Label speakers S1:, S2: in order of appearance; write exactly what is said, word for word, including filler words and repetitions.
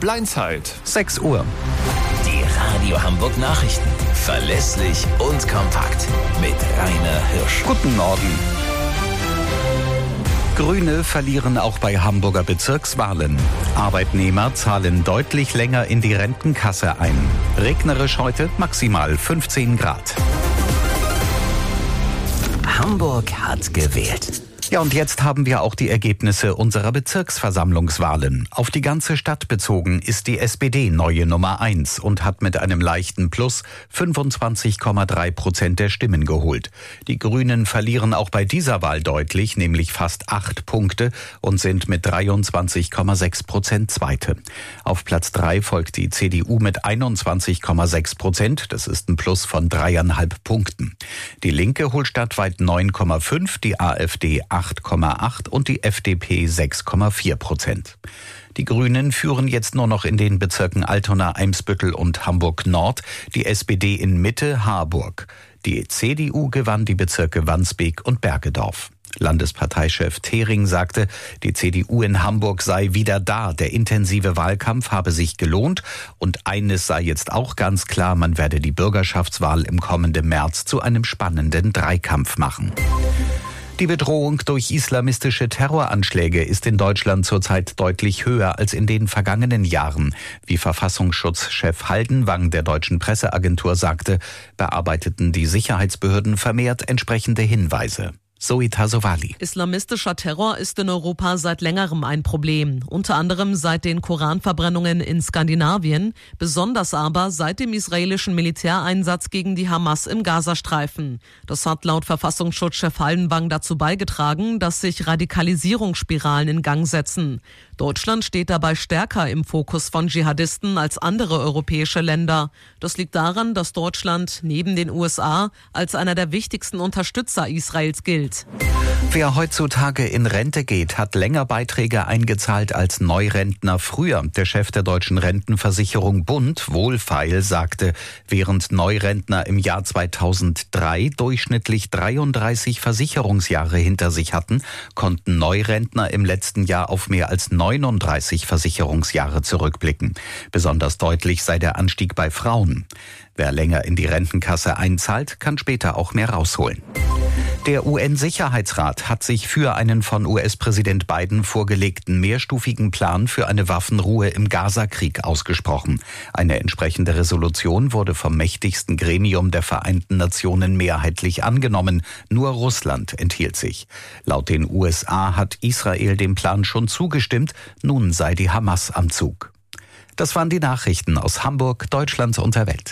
S1: Blindzeit.
S2: sechs Uhr.
S3: Die Radio Hamburg Nachrichten. Verlässlich und kompakt. Mit Rainer Hirsch.
S2: Guten Morgen. Grüne verlieren auch bei Hamburger Bezirkswahlen. Arbeitnehmer zahlen deutlich länger in die Rentenkasse ein. Regnerisch heute, maximal fünfzehn Grad.
S3: Hamburg hat gewählt.
S2: Ja, und jetzt haben wir auch die Ergebnisse unserer Bezirksversammlungswahlen. Auf die ganze Stadt bezogen ist die S P D neue Nummer eins und hat mit einem leichten Plus fünfundzwanzig Komma drei Prozent der Stimmen geholt. Die Grünen verlieren auch bei dieser Wahl deutlich, nämlich fast acht Punkte und sind mit dreiundzwanzig Komma sechs Prozent Zweite. Auf Platz drei folgt die C D U mit einundzwanzig Komma sechs Prozent. Das ist ein Plus von dreieinhalb Punkten. Die Linke holt stadtweit neun Komma fünf, die AfD acht Komma acht und die F D P sechs Komma vier Prozent. Die Grünen führen jetzt nur noch in den Bezirken Altona, Eimsbüttel und Hamburg-Nord, die S P D in Mitte, Harburg. Die C D U gewann die Bezirke Wandsbek und Bergedorf. Landesparteichef Thering sagte, die C D U in Hamburg sei wieder da. Der intensive Wahlkampf habe sich gelohnt und eines sei jetzt auch ganz klar, man werde die Bürgerschaftswahl im kommenden März zu einem spannenden Dreikampf machen. Die Bedrohung durch islamistische Terroranschläge ist in Deutschland zurzeit deutlich höher als in den vergangenen Jahren. Wie Verfassungsschutzchef Haldenwang der deutschen Presseagentur sagte, bearbeiteten die Sicherheitsbehörden vermehrt entsprechende Hinweise. Zoe Tasovali.
S4: Islamistischer Terror ist in Europa seit längerem ein Problem. Unter anderem seit den Koranverbrennungen in Skandinavien, besonders aber seit dem israelischen Militäreinsatz gegen die Hamas im Gazastreifen. Das hat laut Verfassungsschutzchef Haldenwang dazu beigetragen, dass sich Radikalisierungsspiralen in Gang setzen. Deutschland steht dabei stärker im Fokus von Dschihadisten als andere europäische Länder. Das liegt daran, dass Deutschland neben den U S A als einer der wichtigsten Unterstützer Israels gilt.
S2: Wer heutzutage in Rente geht, hat länger Beiträge eingezahlt als Neurentner früher. Der Chef der deutschen Rentenversicherung Bund, Wohlfeil, sagte, während Neurentner im Jahr zweitausenddrei durchschnittlich dreiunddreißig Versicherungsjahre hinter sich hatten, konnten Neurentner im letzten Jahr auf mehr als neununddreißig Versicherungsjahre zurückblicken. Besonders deutlich sei der Anstieg bei Frauen. Wer länger in die Rentenkasse einzahlt, kann später auch mehr rausholen. Der U N-Sicherheitsrat hat sich für einen von U S-Präsident Biden vorgelegten mehrstufigen Plan für eine Waffenruhe im Gaza-Krieg ausgesprochen. Eine entsprechende Resolution wurde vom mächtigsten Gremium der Vereinten Nationen mehrheitlich angenommen. Nur Russland enthielt sich. Laut den U S A hat Israel dem Plan schon zugestimmt. Nun sei die Hamas am Zug. Das waren die Nachrichten aus Hamburg, Deutschland und der Welt.